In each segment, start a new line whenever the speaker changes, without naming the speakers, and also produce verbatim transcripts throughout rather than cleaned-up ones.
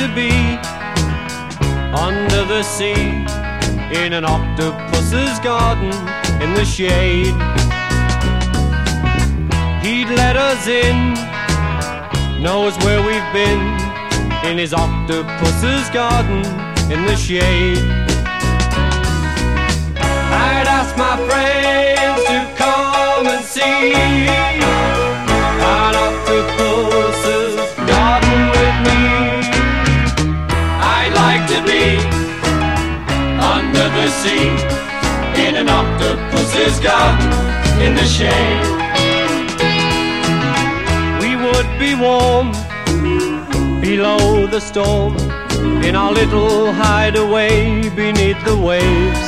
to be under the sea, in an octopus's garden in the shade. He'd let us in, knows where we've been, in his octopus's garden in the shade. I'd ask my friends to come and see an octopus's garden with me. I'd like to be under the sea, in an octopus's garden in the shade. We would be warm below the storm, in our little hideaway beneath the waves,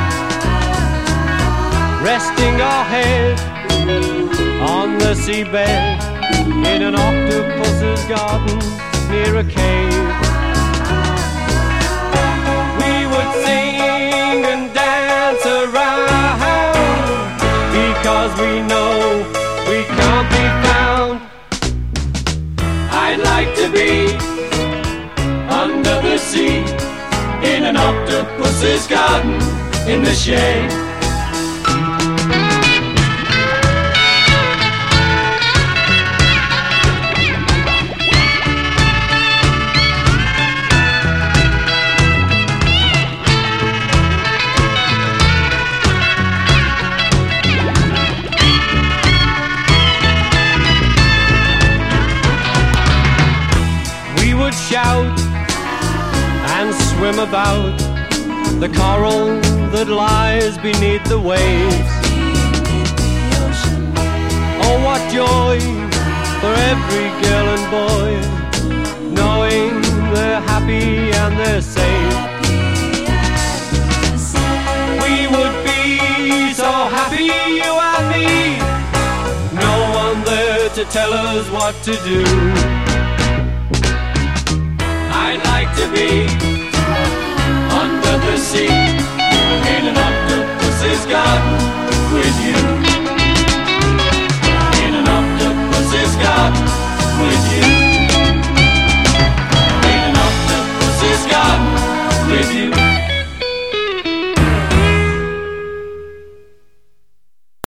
resting our head on the seabed, in an octopus's garden near a cave. We would sing and dance around, because we know we can't be found. I'd like to be under the sea, in an octopus's garden in the shade. Shout and swim about the coral that lies beneath the waves. Oh, what joy for every girl and boy, knowing they're happy and they're safe. We would be so happy, you and me, no one there to tell us what to do. I'd like to be under the sea, in an octopus's garden with you.